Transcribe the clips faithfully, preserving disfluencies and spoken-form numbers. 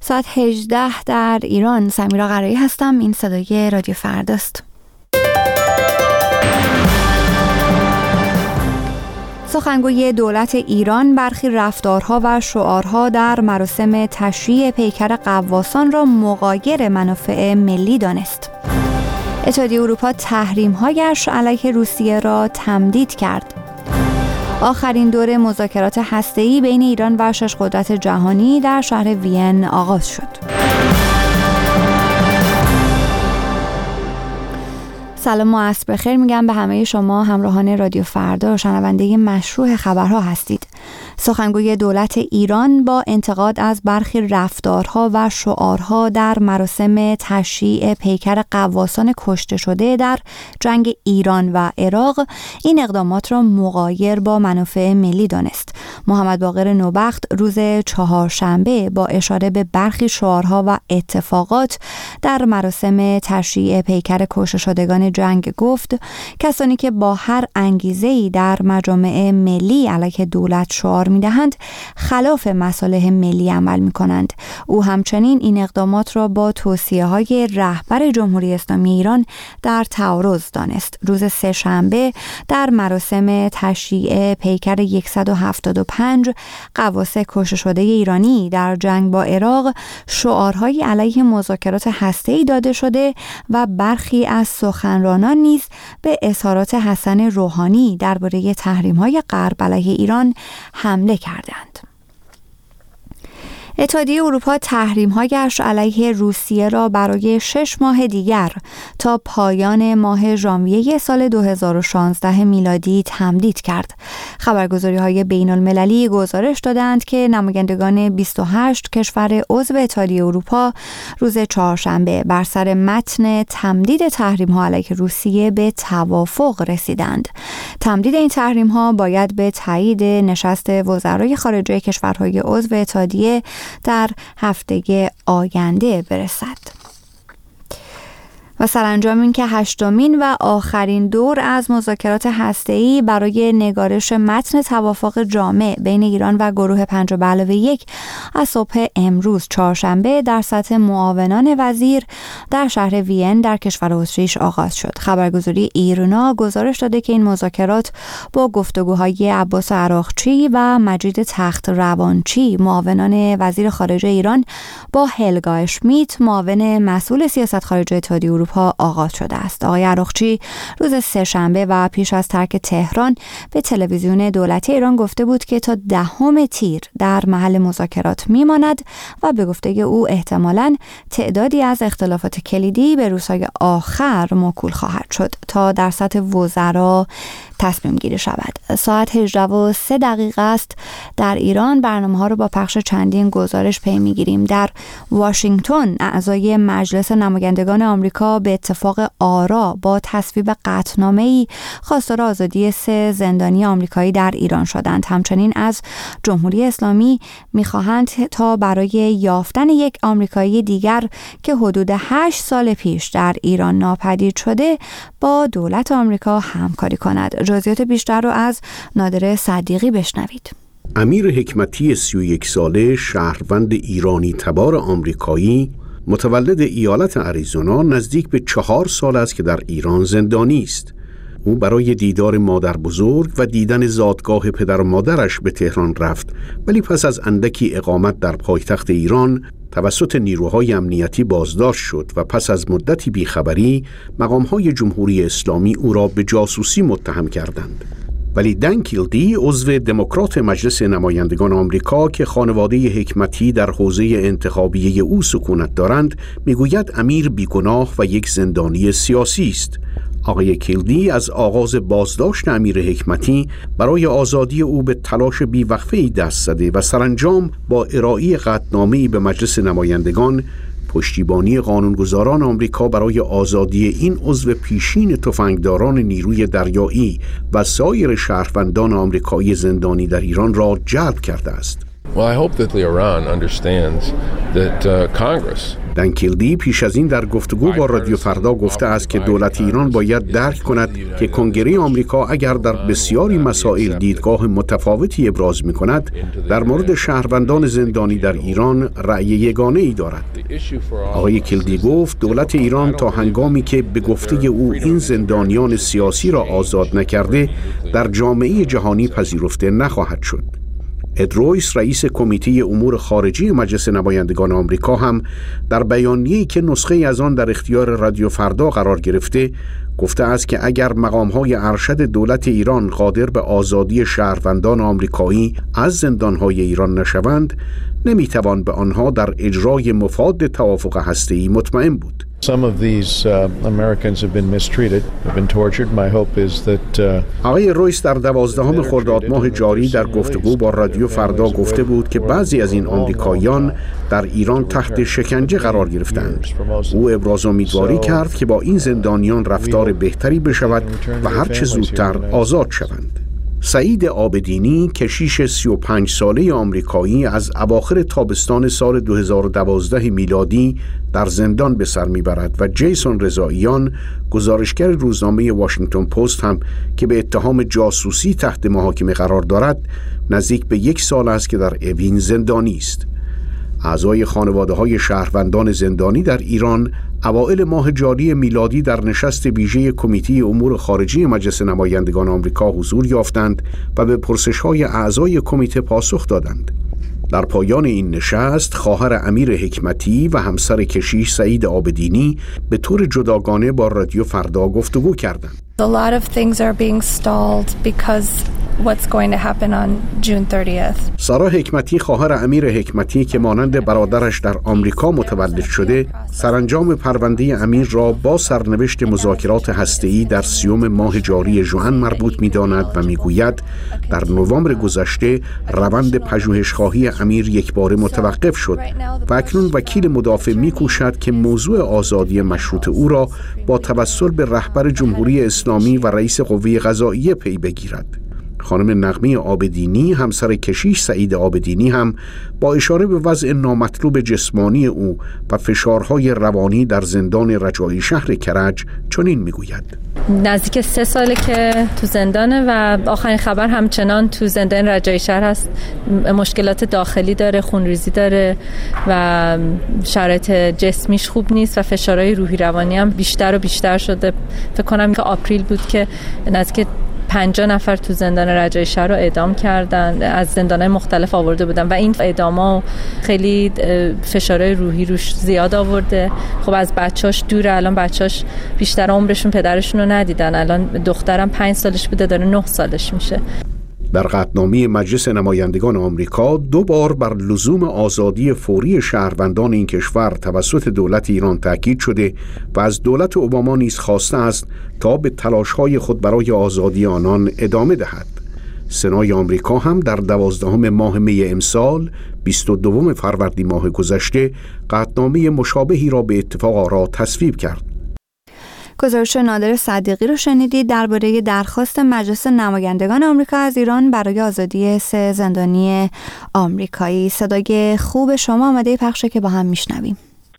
ساعت هجده در ایران. سمیرا قرایی هستم. این صدای رادیو فرداست. سخنگوی دولت ایران برخی رفتارها و شعارها در مراسم تشییع پیکر غواصان را مغایر منافع ملی دانست. اتحادیه اروپا تحریم‌هایش علیه روسیه را تمدید کرد. آخرین دور مذاکرات هسته‌ای بین ایران و شش قدرت جهانی در شهر وین آغاز شد. سلام و عصر بخیر میگم به همه شما همراهان رادیو فردا و شنونده مشروع خبرها هستید. سخنگوی دولت ایران با انتقاد از برخی رفتارها و شعارها در مراسم تشییع پیکر غواصان کشته شده در جنگ ایران و عراق این اقدامات را مغایر با منافع ملی دانست. محمد باقر نوبخت روز چهارشنبه با اشاره به برخی شعارها و اتفاقات در مراسم تشییع پیکر کشته شدگان جنگ گفت کسانی که با هر انگیزه‌ای در مجامع ملی علیه دولت شعار می‌دهند خلاف مصالح ملی عمل می‌کنند. او همچنین این اقدامات را با توصیه‌های رهبر جمهوری اسلامی ایران در تعارض دانست. روز سه‌شنبه در مراسم تشییع پیکر صد و هفتاد و پنج غواص کشته شده ایرانی در جنگ با عراق شعارهای علیه مذاکرات هسته‌ای داده شده و برخی از سخنرانان نیز به اظهارات حسن روحانی درباره تحریم‌های غرب علیه ایران حمله کردند. اتحادیه اروپا تحریم‌هایش علیه روسیه را برای شش ماه دیگر تا پایان ماه ژانویه سال دو هزار و شانزده میلادی تمدید کرد. خبرگزاری‌های بین‌المللی گزارش دادند که نمایندگان بیست و هشت کشور عضو اتحادیه اروپا روز چهارشنبه بر سر متن تمدید تحریم‌ها علیه روسیه به توافق رسیدند. تمدید این تحریم‌ها باید به تایید نشست وزرای خارجه کشورهای عضو اتحادیه در هفته آینده برسد. و سرانجام این که هشتمین و آخرین دور از مذاکرات هسته‌ای برای نگارش متن توافق جامع بین ایران و گروه پنج به علاوه یک از صبح امروز چهارشنبه در سطح معاونان وزیر در شهر وین در کشور اتریش آغاز شد. خبرگزاری ایرنا گزارش داده که این مذاکرات با گفتگوهای عباس عراقچی و مجید تخت روانچی معاونان وزیر خارجه ایران با هلگا اشمیت معاون مسئول سیاست خارجه اتحادیه اروپا آغاز شده است. آقای عراقچی روز سه‌شنبه و پیش از ترک تهران به تلویزیون دولتی ایران گفته بود که تا دهم تیر در محل مذاکرات میماند و به گفته او احتمالاً تعدادی از اختلافات کلیدی به روزهای آخر موکول خواهد شد تا در سطح وزرا تصمیم گیری شود. ساعت هجده و سه دقیقه است در ایران. برنامه ها رو با پخش چندین گزارش پی میگیریم. در واشنگتن اعضای مجلس نمایندگان آمریکا به اتفاق آرا با تصویب قطعنامه‌ای خواستار آزادی سه زندانی آمریکایی در ایران شدند. همچنین از جمهوری اسلامی میخواهند تا برای یافتن یک آمریکایی دیگر که حدود هشت سال پیش در ایران ناپدید شده با دولت آمریکا همکاری کند. جزئیات بیشتر رو از نادر صدیقی بشنوید. امیر حکمتی سی و یک ساله شهروند ایرانی تبار آمریکایی متولد ایالت اریزونا نزدیک به چهار سال است که در ایران زندانی است. او برای دیدار مادر بزرگ و دیدن زادگاه پدر و مادرش به تهران رفت، ولی پس از اندکی اقامت در پایتخت ایران توسط نیروهای امنیتی بازداشت شد و پس از مدتی بیخبری مقامهای جمهوری اسلامی او را به جاسوسی متهم کردند. ولی دن کیلدی عضو دموکرات مجلس نمایندگان آمریکا که خانواده حکمتی در حوزه انتخابیه او سکونت دارند میگوید امیر بیگناه و یک زندانی سیاسی است. آقای کیلدی از آغاز بازداشت امیر حکمتی برای آزادی او به تلاش بیوقفه‌ای دست زده و سرانجام با ارائه قطعنامه‌ای به مجلس نمایندگان پشتیبانی قانونگذاران آمریکا برای آزادی این عضو پیشین تفنگداران نیروی دریایی و سایر شهروندان آمریکایی زندانی در ایران را جلب کرده است. Well, I hope that Iran understands that uh, Congress دن کیلدی پیش از این در گفتگو با رادیو فردا گفته است که دولت ایران باید درک کند که کنگره آمریکا اگر در بسیاری مسائل دیدگاه متفاوتی ابراز می کند، در مورد شهروندان زندانی در ایران رأی یگانه ای دارد. آقای کیلدی گفت دولت ایران تا هنگامی که به گفته او این زندانیان سیاسی را آزاد نکرده، در جامعه جهانی پذیرفته نخواهد شد. اد رویس رئیس کمیته امور خارجی مجلس نمایندگان آمریکا هم در بیانیه‌ای که نسخه از آن در اختیار رادیو فردا قرار گرفته گفته است که اگر مقام‌های ارشد دولت ایران قادر به آزادی شهروندان آمریکایی از زندان‌های ایران نشوند، نمی‌توان به آنها در اجرای مفاد توافق هسته‌ای مطمئن بود. Some of these uh, Americans have been mistreated, have been tortured. My hope is that uh, آقای رویس در دوازدهم خرداد ماه جاری در گفتگو با رادیو فردا گفته بود که بعضی از این آمریکاییان در ایران تحت شکنجه قرار گرفتند. او ابراز امیدواری کرد که با این زندانیان رفتار بهتری بشود و هر چه زودتر آزاد شوند. سعید عابدینی کشیش سی و پنج ساله آمریکایی از اواخر تابستان سال دو هزار و دوازده میلادی در زندان به سر میبرد و جیسون رضاییان گزارشگر روزنامه واشنگتن پست هم که به اتهام جاسوسی تحت محاکمه قرار دارد نزدیک به یک سال است که در اوین زندانی است. اعضای خانواده‌های شهروندان زندانی در ایران اوایل ماه جاری میلادی در نشست ویژه کمیته امور خارجی مجلس نمایندگان آمریکا حضور یافتند و به پرسش‌های اعضای کمیته پاسخ دادند. در پایان این نشست خواهر امیر حکمتی و همسر کشیش سعید عابدینی به طور جداگانه با رادیو فردا گفتگو کردند. A lot of things are being stalled because what's going to happen on June thirtieth. سارا حکمتی خواهر امیر حکمتی که مانند برادرش در آمریکا متولد شده، سرانجام پرونده امیر را با سرنوشت مذاکرات هسته‌ای در سیوم ماه جاری ژوئن مربوط می‌داند و می‌گوید در نوامبر گذشته روند پژوهش‌خواهی امیر یکباره متوقف شد و اکنون وکیل مدافع می‌کوشد که موضوع آزادی مشروط او را با توسل به رهبر جمهوری اسلامی و رئیس قوه قضاییه پی بگیرد. خانم نغمه عابدینی همسر کشیش سعید عابدینی هم با اشاره به وضع نامطلوب جسمانی او و فشارهای روانی در زندان رجایی شهر کرج چنین میگوید: نزدیک سه ساله که تو زندانه و آخرین خبر همچنان تو زندان رجایی شهر هست. مشکلات داخلی داره، خونریزی داره و شرایط جسمیش خوب نیست و فشارهای روحی روانی هم بیشتر و بیشتر شده. فکر کنم که آپریل بود که نزدیک پنجاه نفر تو زندان رجایی شهر رو اعدام کردن، از زندان‌های مختلف آورده بودن و این اعدام‌ها خیلی فشارهای روحی روش زیاد آورده. خب از بچه‌اش دوره، الان بچه‌اش بیشتر عمرشون پدرشون رو ندیدن. الان دخترم پنج سالش بوده، داره نه سالش میشه. در قطعنامه مجلس نمایندگان آمریکا دو بار بر لزوم آزادی فوری شهروندان این کشور توسط دولت ایران تاکید شده و از دولت اوباما نیز خواسته است تا به تلاش‌های خود برای آزادی آنان ادامه دهد. سنای آمریکا هم در دوازدهم ماه می امسال بیست و دوم فروردین ماه گذشته قطعنامه مشابهی را به اتفاق آرا تصویب کرد. گزارش نادر صدیقی رو شنیدید درباره درخواست مجلس نمایندگان آمریکا از ایران برای آزادی سه زندانی آمریکایی. صدای خوب شما آماده پخشه که با هم میشنویم.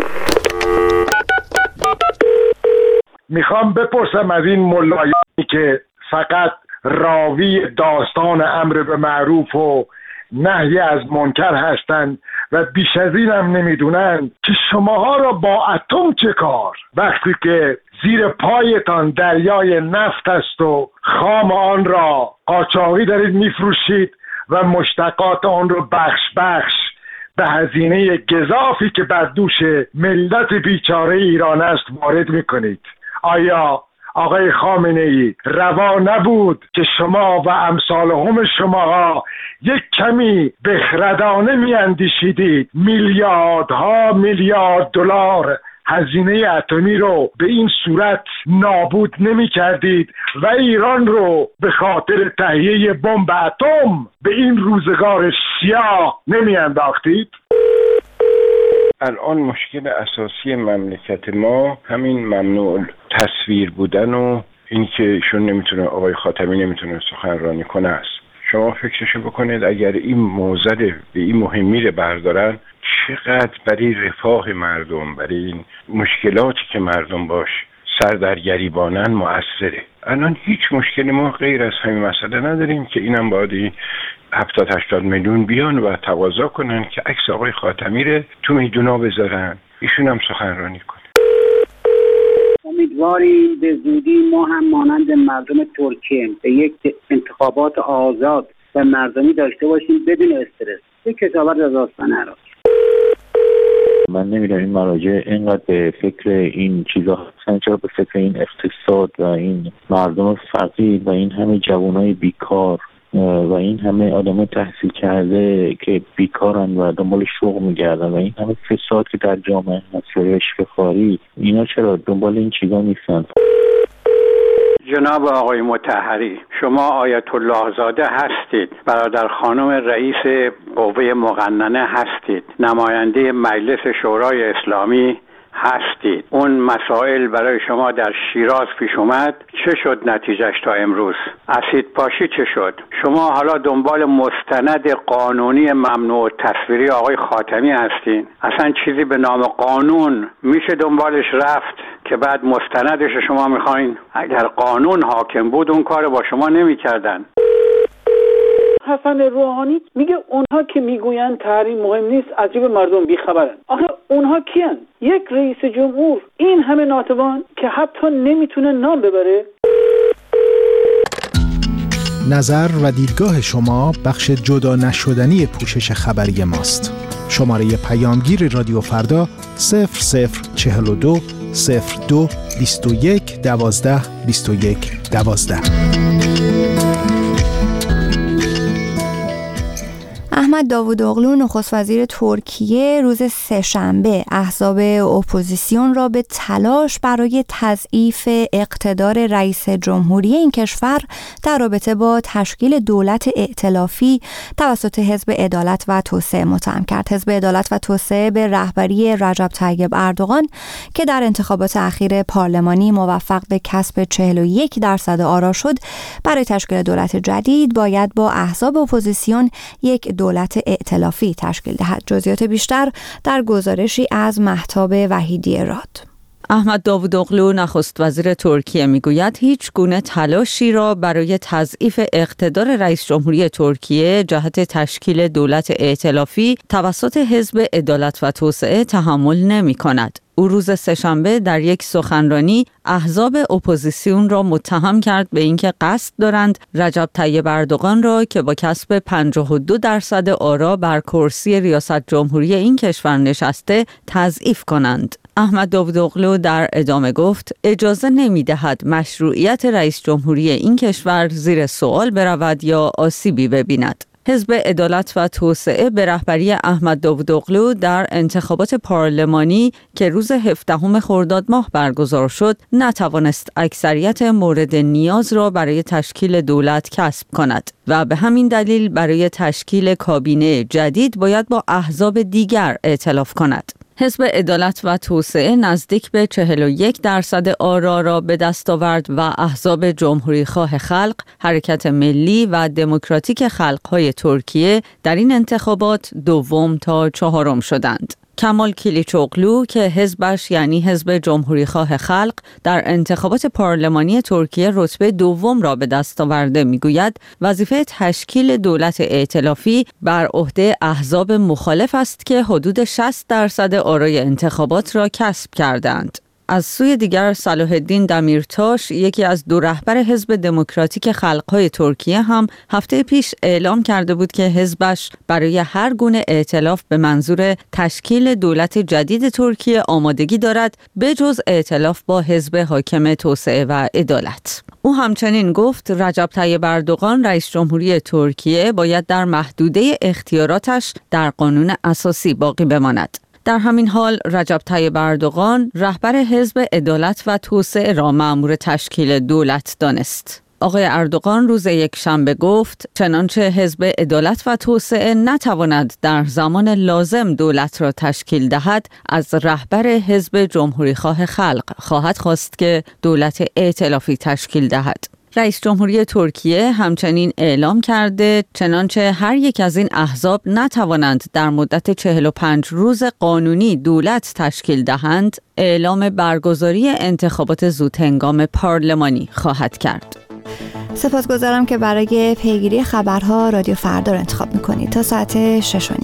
میخوام بپرسم از این ملایانی که فقط راوی داستان امر به معروف و نهی از منکر هستند و بیش از این هم نمیدونن که شماها را با اتم چه کار، وقتی که زیر پایتان دریای نفت است و خام آن را قاچاقی دارید میفروشید و مشتقات آن را بخش بخش به هزینه گزافی که بر دوش ملت بیچاره ایران است وارد میکنید. آیا آقای خامنه‌ای روا نبود که شما و امثالهم شماها یک کمی بخردانه میاندیشیدید میلیاردها میلیارد دلار هزینه اتمی رو به این صورت نابود نمی کردید و ایران رو به خاطر تهیه بمب اتم به این روزگار سیاه نمی انداختید؟ الان مشکل اساسی مملکت ما همین ممنوع تصویر بودن و این که ایشون نمیتونه، آقای خاتمی نمیتونه سخنرانی کنه است. شما فکرشو بکنید اگر این موضوع به این مهمی رو بردارن، چقدر برای رفاه مردم، برای این مشکلاتی که مردم باش سر در گریبانن مؤثره. الان هیچ مشکلی ما غیر از همین مسئله نداریم که اینم باید هفتاد هشتاد میلیون بیان و تقاضا کنن که عکس آقای خاتمی رو تو میدونا بذارن، ایشون هم سخنرانی کنه. امیدواریم به زودی ما هم مانند مردم ترکیه به یک انتخابات آزاد و مردمی داشته باشیم بدون استرس. یک کتابت از آستان عراق. من نمیدونم این مراجع اینقدر به فکر این چیزا هستن، چرا به فکر این اقتصاد و این مردم فقیر و این همه جوانای بیکار و این همه آدم تحصیل کرده که بیکارن و دنبال شغل میگردن و این همه فساد که در جامعه هست و رشوه‌خواری، اینا چرا دنبال این چیزا نیستن؟ جناب آقای مطهری، شما آیت الله زاده هستید، برادر خانم رئیس قوه مقننه هستید، نماینده مجلس شورای اسلامی هستید. اون مسائل برای شما در شیراز پیش اومد، چه شد نتیجهش تا امروز؟ اسید پاشی چه شد؟ شما حالا دنبال مستند قانونی ممنوع تصویری آقای خاتمی هستین. اصلا چیزی به نام قانون میشه دنبالش رفت که بعد مستندش شما میخواین؟ اگر قانون حاکم بود اون کار با شما نمیکردن. حسن روحانی میگه اونها که میگوین تحریم مهم نیست از جیب مردم بیخبرن. آخه اونها کیان؟ یک رئیس جمهور این همه ناتوان که حتی نمیتونه نام ببره. نظر و دیدگاه شما بخش جدا نشدنی پوشش خبری ماست. شماره پیامگیر رادیو فردا صفر صفر چهل و دو صفر دو بیست و یک دوازده بیست و یک دوازده. احمد داوودوغلو نخست وزیر ترکیه روز سه‌شنبه احزاب اپوزیسیون را به تلاش برای تضعیف اقتدار رئیس جمهوری این کشور در رابطه با تشکیل دولت ائتلافی توسط حزب عدالت و توسعه متهم کرد. حزب عدالت و توسعه به رهبری رجب طیب اردوغان که در انتخابات اخیر پارلمانی موفق به کسب چهل و یک درصد آرا شد، برای تشکیل دولت جدید باید با احزاب اپوزیسیون یک دولت ائتلافی تشکیل دهد. جزئیات بیشتر در گزارشی از مهتاب وحیدی راد. احمد داوودوغلو نخست وزیر ترکیه میگوید هیچ گونه تلاشی را برای تضعیف اقتدار رئیس جمهوری ترکیه جهت تشکیل دولت ائتلافی توسط حزب عدالت و توسعه تحمل نمی کند. او روز سه‌شنبه در یک سخنرانی احزاب اپوزیسیون را متهم کرد به اینکه قصد دارند رجب طیب اردوغان را که با کسب پنجاه و دو درصد آرا بر کرسی ریاست جمهوری این کشور نشسته تضعیف کنند. احمد داوودوغلو در ادامه گفت اجازه نمی‌دهد مشروعیت رئیس جمهوری این کشور زیر سوال برود یا آسیبی ببیند. حزب عدالت و توسعه به رهبری احمد داوودوغلو در انتخابات پارلمانی که روز هفدهم خرداد ماه برگزار شد نتوانست اکثریت مورد نیاز را برای تشکیل دولت کسب کند و به همین دلیل برای تشکیل کابینه جدید باید با احزاب دیگر ائتلاف کند. حزب عدالت و توسعه نزدیک به چهل و یک درصد آرا را به دست آورد و احزاب جمهوریخواه خلق، حرکت ملی و دموکراتیک خلق‌های ترکیه در این انتخابات دوم تا چهارم شدند. کمال کلیچوغلو که حزبش یعنی حزب جمهوریخواه خلق در انتخابات پارلمانی ترکیه رتبه دوم را به دست آورده میگوید وظیفه تشکیل دولت ائتلافی بر عهده احزاب مخالف است که حدود شصت درصد آرای انتخابات را کسب کردند. از سوی دیگر صلاح الدین دمیرتاش یکی از دو رهبر حزب دموکراتیک خلق‌های ترکیه هم هفته پیش اعلام کرده بود که حزبش برای هر گونه ائتلاف به منظور تشکیل دولت جدید ترکیه آمادگی دارد بجز ائتلاف با حزب حاکم توسعه و عدالت. او همچنین گفت رجب طیب اردوغان رئیس جمهوری ترکیه باید در محدوده اختیاراتش در قانون اساسی باقی بماند. در همین حال رجب طیب اردوغان رهبر حزب عدالت و توسعه را مأمور تشکیل دولت دانست. آقای اردوغان روز یک شنبه گفت چنانچه حزب عدالت و توسعه نتواند در زمان لازم دولت را تشکیل دهد، از رهبر حزب جمهوریخواه خلق خواهد خواست که دولت ائتلافی تشکیل دهد. رئیس جمهوری ترکیه همچنین اعلام کرده چنانچه هر یک از این احزاب نتوانند در مدت چهل و پنج روز قانونی دولت تشکیل دهند، اعلام برگزاری انتخابات زودهنگام پارلمانی خواهد کرد. سپاسگزارم که برای پیگیری خبرها رادیو فردا رو انتخاب میکنید. تا ساعت شش و نیم.